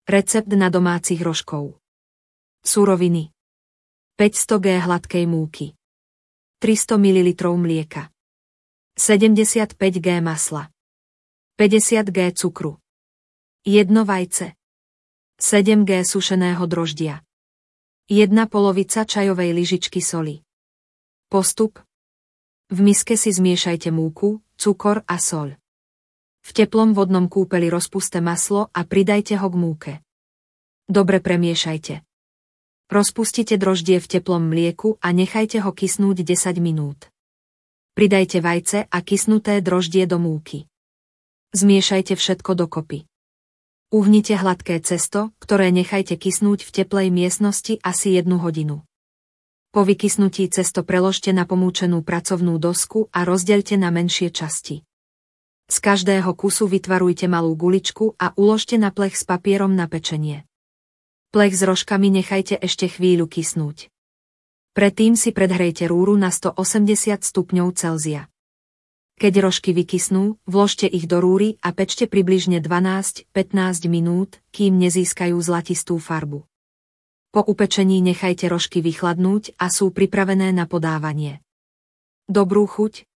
Recept na domácich rožkov. Suroviny. 500 g hladkej múky. 300 ml mlieka. 75 g masla. 50 g cukru. 1 vajce. 7 g sušeného droždia. 1 polovica čajovej lyžičky soli. Postup. V miske si zmiešajte múku, cukor a soľ. V teplom vodnom kúpeli rozpuste maslo a pridajte ho k múke. Dobre premiešajte. Rozpustite droždie v teplom mlieku a nechajte ho kysnúť 10 minút. Pridajte vajce a kysnuté droždie do múky. Zmiešajte všetko dokopy. Uhnite hladké cesto, ktoré nechajte kysnúť v teplej miestnosti asi 1 hodinu. Po vykysnutí cesto preložte na pomúčenú pracovnú dosku a rozdeľte na menšie časti. Z každého kusu vytvarujte malú guličku a uložte na plech s papierom na pečenie. Plech s rožkami nechajte ešte chvíľu kysnúť. Predtým si predhrejte rúru na 180 stupňov Celzia. Keď rožky vykysnú, vložte ich do rúry a pečte približne 12-15 minút, kým nezískajú zlatistú farbu. Po upečení nechajte rožky vychladnúť a sú pripravené na podávanie. Dobrú chuť!